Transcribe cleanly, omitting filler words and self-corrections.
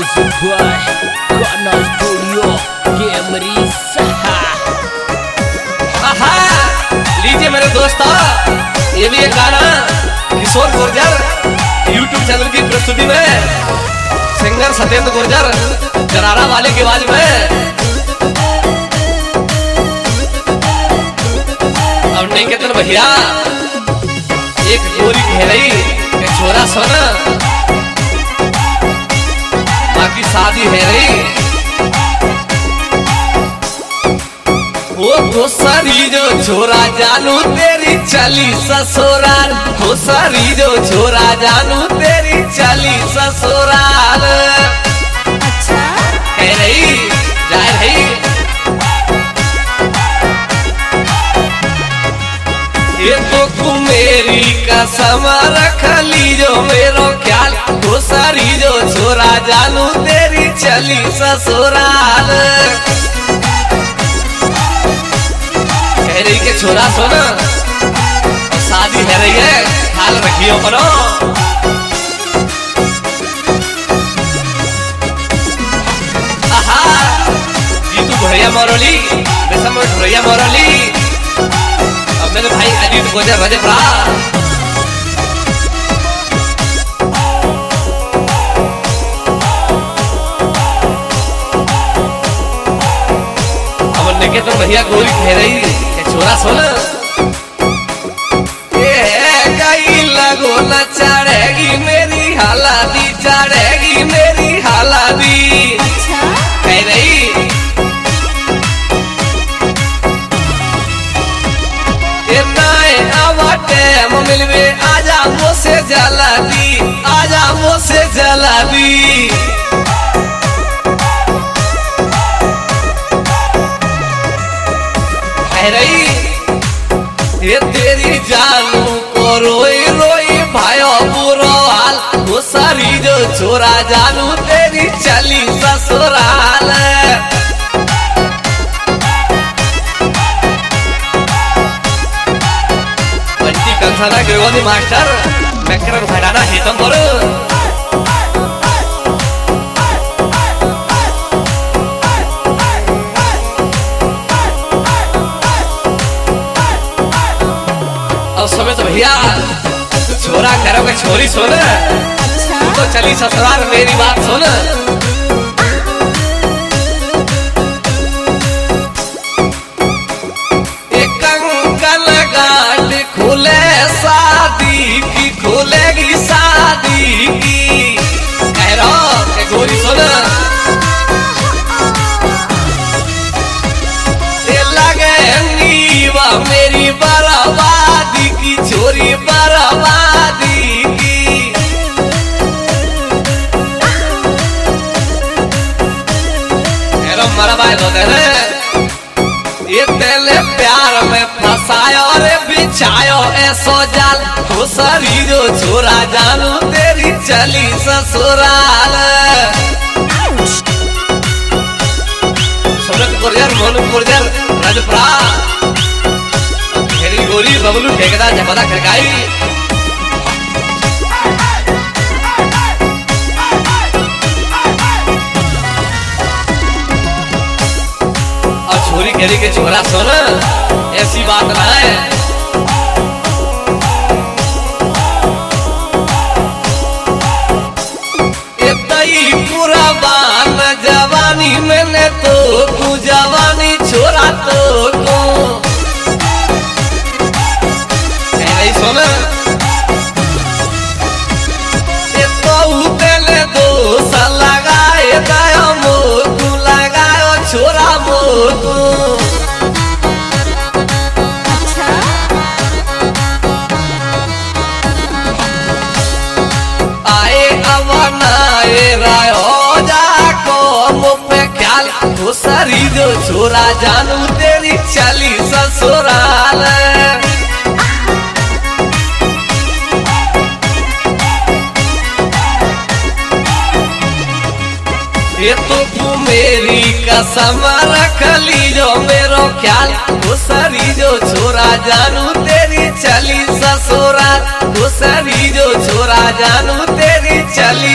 sebuah Kono Studio Gemri Saha। लीजिए मेरे दोस्तों, ये भी एक गाना किशोर गुर्जर YouTube चैनल की प्रस्तुति में सिंगर सत्येंद्र गुर्जर जरारा वाले की आवाज में। अब निकेतन भैया एक गोरी घेरई एक छोरा सोना बाकी शादी है रही। वो सारी जो छोरा जानू तेरी चली ससुराल, वो सारी जो छोरा जानू तेरी चली ससुराल। अच्छा कह रही जाए रही ये तो कुमेरी कसम रख ली जो मेरो ख्याल, वो सारी जो छोरा जानू तेरी चली ससुराल। कह रही के छोरा सोना शादी है रही है, ख्याल रखियो करो। जीतू भैया मोरली बेसम भैया मोरली। अब मेरे भाई अजीत गुर्जर रजपुरा के तो भैया गोरी कह रही छोरा सोना गई लगो न चढ़ेगी मेरी हालादी, चढ़ेगी मेरी हालादी। अच्छा कह रही टाइम मिलवे आजा मोसे जला दी, आजा मोसे जला दी। रही ये तेरी जानू को रोई रोई भायो बुरो हाल, वो सारी जो छोरा जानू तेरी चली ससुराल। बंटी कंसाना गिरवानी मास्टर मैकरन भैराना हेतम बोलो। समय तो भैया छोरा करो के छोरी सोना। अच्छा तो चली ससुराल मेरी बात सुन। एक कंकन गांठ खुले शादी की, खुलेगी शादी की। कह रहा के गोरी सोना लगे नीवा मेरी बर्बादी की, छोरी बर्बादी की। मरवाए दो ये तेले प्यार में फंसायो रे बिछायो ऐसो जाल, वो सारी जो छोरा जानू तेरी चली ससुराल। सोनक गुर्जर मोनू गुर्जर रजपुरा गोरी बबलू ठेकेदार झपदा खड़काई। और छोरी कह रही के छोरा सोना ऐसी बात ना है। पूरा बान जवानी मैंने तो तू जवानी छोरा तो को सोना तो उतने दोष लगाए गयो मोकू, लगायो छोरा मोकू। अच्छा आए अवनाए रायो जाको मुँह पे ख्याल, वो सारी जो छोरा जानू तेरी चली ससुराल। ये तो तू मेरी कसम रख ली जो मेरो ख्याल, वो सारी जो छोरा जानू तेरी चली ससुराल, वो सारी जो छोरा जानू तेरी चली